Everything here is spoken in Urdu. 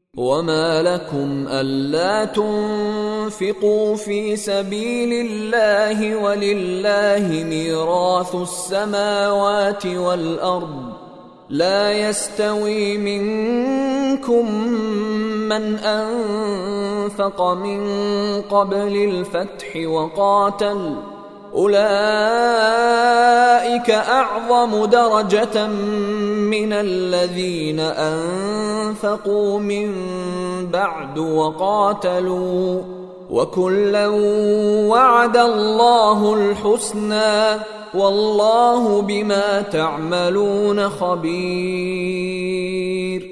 وما لكم ألا تنفقوا في سبيل الله ولله ميراث السماوات والأرض لا يستوي منكم من أنفق من قبل الفتح وقاتل أولئك أعظم درجة من الذين أنفقوا من بعد وقاتلوا وكلا وعد الله الحسنى والله بما تعملون خبير.